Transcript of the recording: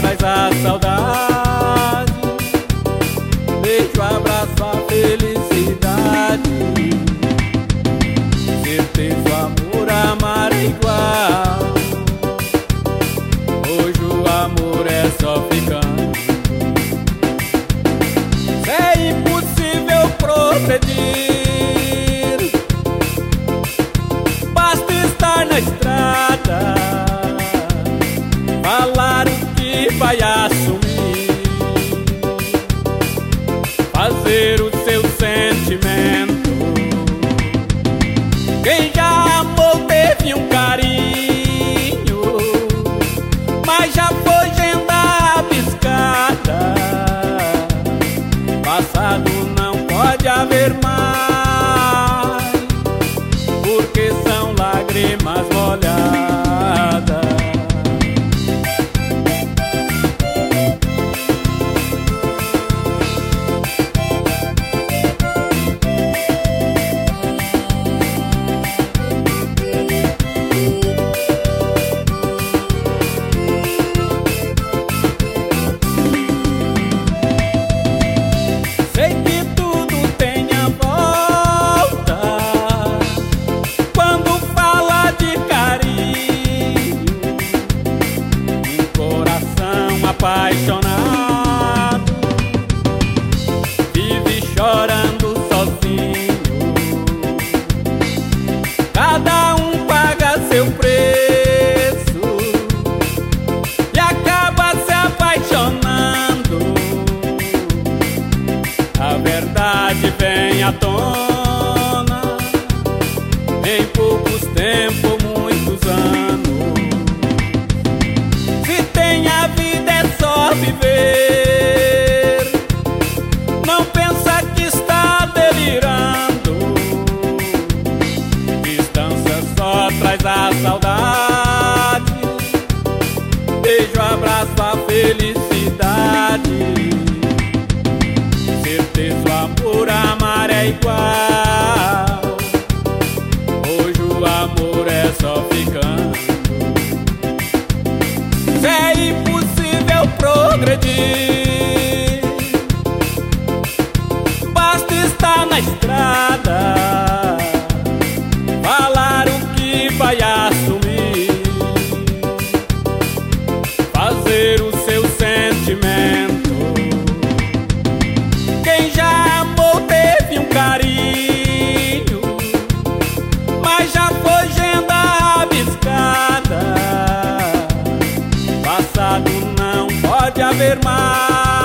traz a saudade. Beijo, abraço, a felicidade. Certeza, o amor, amar é igual. Hoje o amor é só ficando. É impossível progredir, basta estar na estrada, falar o que vai assumir, fazer o seu sentimento. Quem já amou teve um carinho, mas já foi agenda abiscada. Passado não pode haver mais, porque são lágrimas molhadas. Sei que tudo tem a volta quando fala de carinho. Um coração apaixonado vive chorando sozinho. Cada um paga seu preço e acaba se apaixonando. A verdade vem à tona em poucos tempos, muitos anos. Se tem a vida é só viver, não pensa que está delirando. Distância só traz a saudade. Beijo, abraço, a felicidade. Certeza, o amor, amar é igual. Hoje o amor é só ficando. É impossível progredir, basta estar na estrada, falar o que vai assumir, fazer o seu sentimento. Quem já amou teve um carinho, mas já foi agenda abiscada. Passado não pode haver mais,